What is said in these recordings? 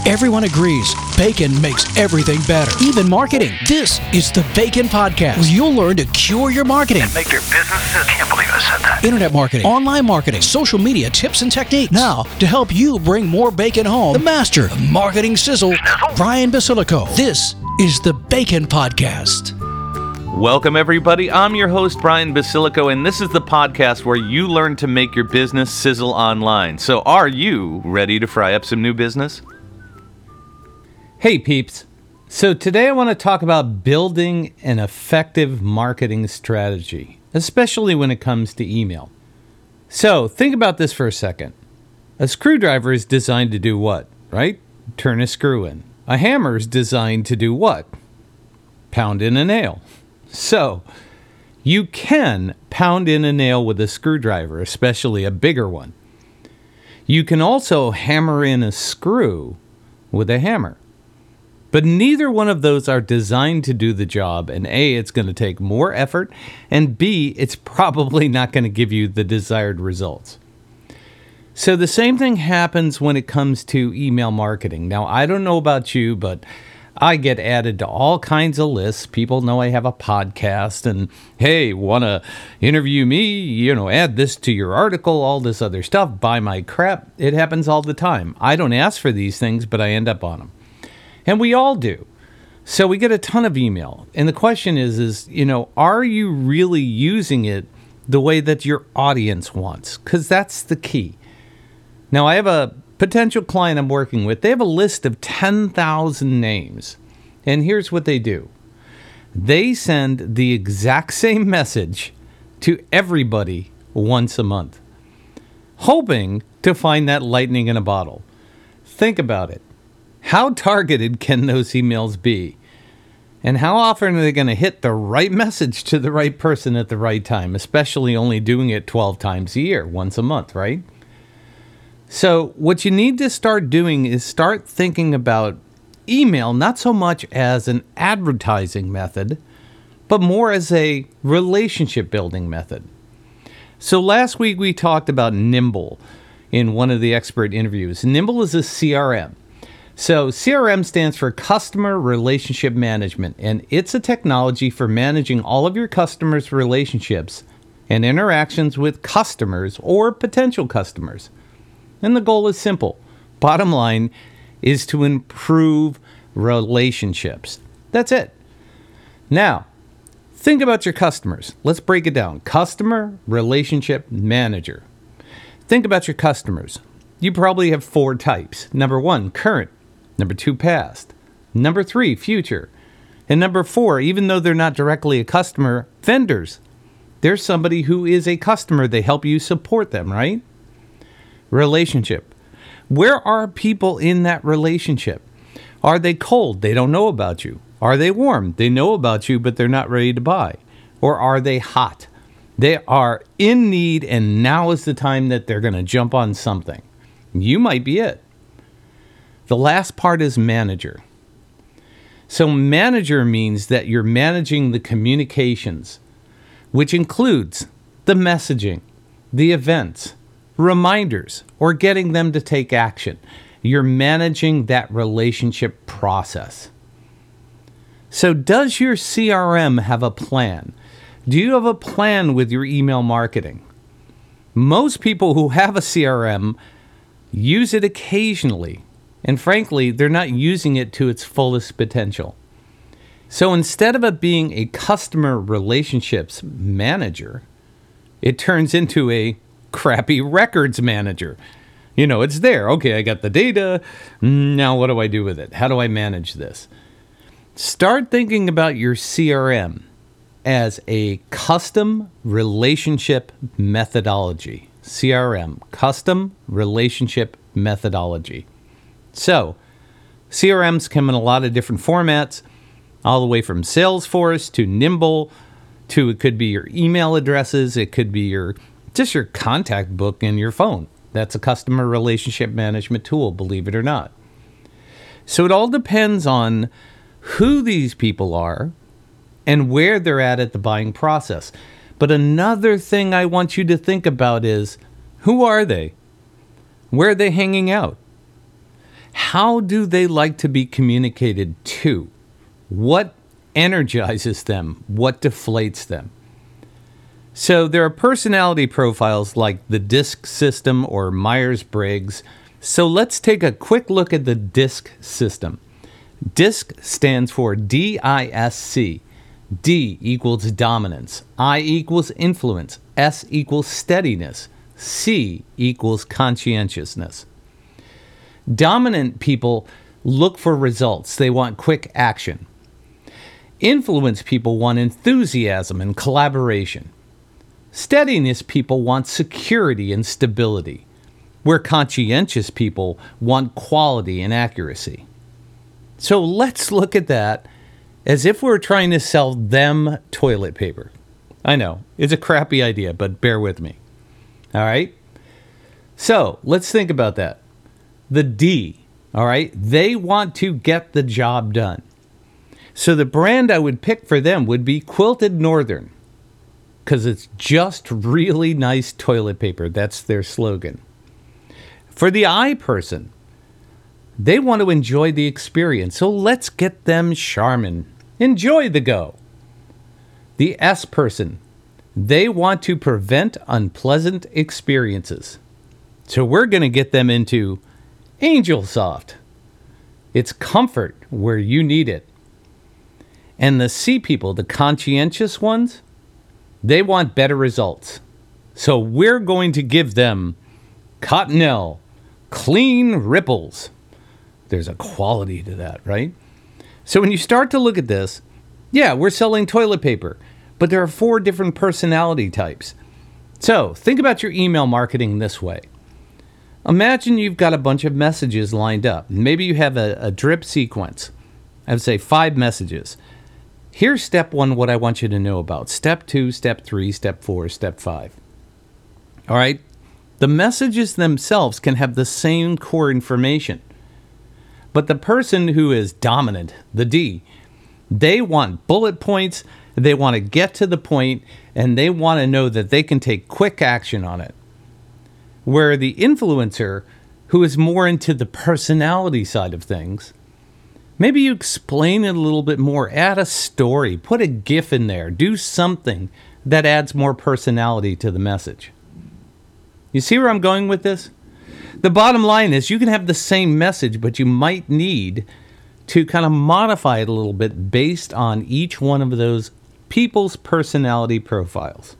Everyone agrees bacon makes everything better, even marketing. This is the Bacon Podcast, where you'll learn to cure your marketing. And make your business. I can't believe I said that. Internet marketing, online marketing, social media tips and techniques. Now, to help you bring more bacon home, the master of marketing sizzle, Brian Basilico. This is the Bacon Podcast. Welcome, everybody. I'm your host, Brian Basilico, and this is the podcast where you learn to make your business sizzle online. So are you ready to fry up some new business? Hey peeps, so today I want to talk about building an effective marketing strategy, especially when it comes to email. So think about this for a second. A screwdriver is designed to do what, right? Turn a screw in. A hammer is designed to do what? Pound in a nail. So you can pound in a nail with a screwdriver, especially a bigger one. You can also hammer in a screw with a hammer. But neither one of those are designed to do the job, and A, it's going to take more effort, and B, it's probably not going to give you the desired results. So the same thing happens when it comes to email marketing. Now, I don't know about you, but I get added to all kinds of lists. People know I have a podcast, and hey, want to interview me? Add this to your article, all this other stuff, buy my crap. It happens all the time. I don't ask for these things, but I end up on them. And we all do. So we get a ton of email. And the question is, are you really using it the way that your audience wants? Because that's the key. Now, I have a potential client I'm working with. They have a list of 10,000 names. And here's what they do. They send the exact same message to everybody once a month, hoping to find that lightning in a bottle. Think about it. How targeted can those emails be? And how often are they going to hit the right message to the right person at the right time, especially only doing it 12 times a year, once a month, right? So what you need to start doing is start thinking about email not so much as an advertising method, but more as a relationship building method. So last week we talked about Nimble in one of the expert interviews. Nimble is a CRM. So CRM stands for Customer Relationship Management, and it's a technology for managing all of your customers' relationships and interactions with customers or potential customers. And the goal is simple. Bottom line is to improve relationships. That's it. Now, think about your customers. Let's break it down. Customer Relationship Manager. Think about your customers. You probably have 4 types. Number 1, current. Number 2, past. Number 3, future. And number 4, even though they're not directly a customer, vendors. There's somebody who is a customer. They help you support them, right? Relationship. Where are people in that relationship? Are they cold? They don't know about you. Are they warm? They know about you, but they're not ready to buy. Or are they hot? They are in need, and now is the time that they're going to jump on something. You might be it. The last part is manager. So manager means that you're managing the communications, which includes the messaging, the events, reminders, or getting them to take action. You're managing that relationship process. So does your CRM have a plan? Do you have a plan with your email marketing? Most people who have a CRM use it occasionally. And frankly, they're not using it to its fullest potential. So instead of it being a customer relationships manager, it turns into a crappy records manager. It's there. Okay, I got the data. Now what do I do with it? How do I manage this? Start thinking about your CRM as a custom relationship methodology. CRM, custom relationship methodology. So, CRMs come in a lot of different formats, all the way from Salesforce to Nimble to it could be your email addresses, it could be your contact book in your phone. That's a customer relationship management tool, believe it or not. So it all depends on who these people are and where they're at the buying process. But another thing I want you to think about is, who are they? Where are they hanging out? How do they like to be communicated to? What energizes them? What deflates them? So there are personality profiles like the DISC system or Myers-Briggs. So let's take a quick look at the DISC system. DISC stands for D-I-S-C. D equals dominance. I equals influence. S equals steadiness. C equals conscientiousness. Dominant people look for results. They want quick action. Influence people want enthusiasm and collaboration. Steadiness people want security and stability, where conscientious people want quality and accuracy. So let's look at that as if we're trying to sell them toilet paper. I know, it's a crappy idea, but bear with me. All right? So let's think about that. The D, all right? They want to get the job done. So the brand I would pick for them would be Quilted Northern, because it's just really nice toilet paper. That's their slogan. For the I person, they want to enjoy the experience, so let's get them Charmin. Enjoy the go. The S person, they want to prevent unpleasant experiences, so we're going to get them into Angel Soft. It's comfort where you need it. And the C people, the conscientious ones, they want better results. So we're going to give them Cottonelle, Clean Ripples. There's a quality to that, right? So when you start to look at this, yeah, we're selling toilet paper, but there are 4 different personality types. So think about your email marketing this way. Imagine you've got a bunch of messages lined up. Maybe you have a drip sequence. I would say 5 messages. Here's step 1, what I want you to know about. Step 2, step 3, step 4, step 5. All right? The messages themselves can have the same core information. But the person who is dominant, the D, they want bullet points, they want to get to the point, and they want to know that they can take quick action on it. Where the influencer, who is more into the personality side of things, maybe you explain it a little bit more, add a story, put a GIF in there, do something that adds more personality to the message. You see where I'm going with this? The bottom line is you can have the same message, but you might need to kind of modify it a little bit based on each one of those people's personality profiles.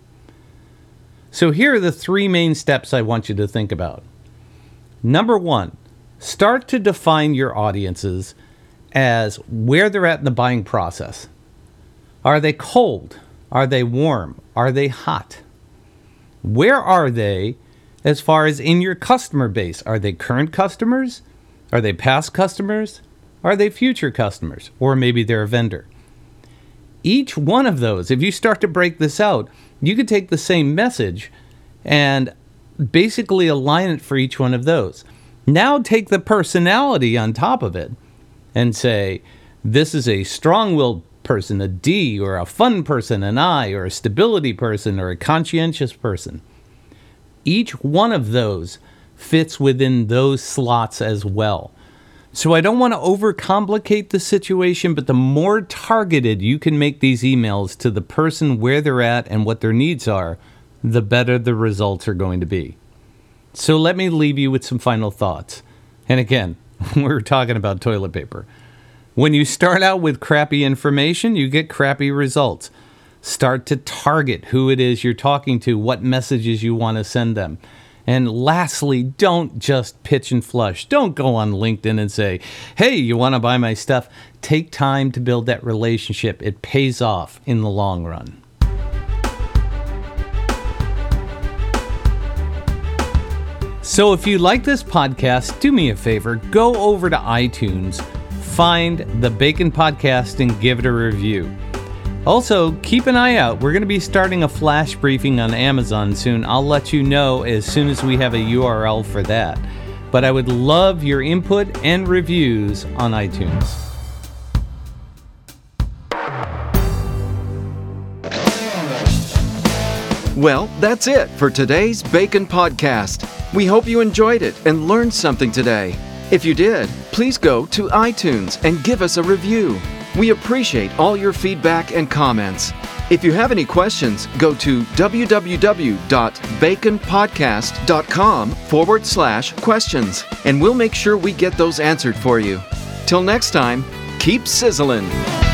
So here are the 3 main steps I want you to think about. Number 1, start to define your audiences as where they're at in the buying process. Are they cold? Are they warm? Are they hot? Where are they as far as in your customer base? Are they current customers? Are they past customers? Are they future customers? Or maybe they're a vendor. Each one of those, if you start to break this out, you could take the same message and basically align it for each one of those. Now take the personality on top of it and say, this is a strong-willed person, a D, or a fun person, an I, or a stability person, or a conscientious person. Each one of those fits within those slots as well. So I don't want to overcomplicate the situation, but the more targeted you can make these emails to the person where they're at and what their needs are, the better the results are going to be. So let me leave you with some final thoughts. And again, we're talking about toilet paper. When you start out with crappy information, you get crappy results. Start to target who it is you're talking to, what messages you want to send them. And lastly, don't just pitch and flush. Don't go on LinkedIn and say, hey, you want to buy my stuff? Take time to build that relationship. It pays off in the long run. So if you like this podcast, do me a favor, go over to iTunes, find the Bacon Podcast and give it a review. Also, keep an eye out. We're going to be starting a flash briefing on Amazon soon. I'll let you know as soon as we have a URL for that. But I would love your input and reviews on iTunes. Well, that's it for today's Bacon Podcast. We hope you enjoyed it and learned something today. If you did, please go to iTunes and give us a review. We appreciate all your feedback and comments. If you have any questions, go to www.baconpodcast.com/questions, and we'll make sure we get those answered for you. Till next time, keep sizzling.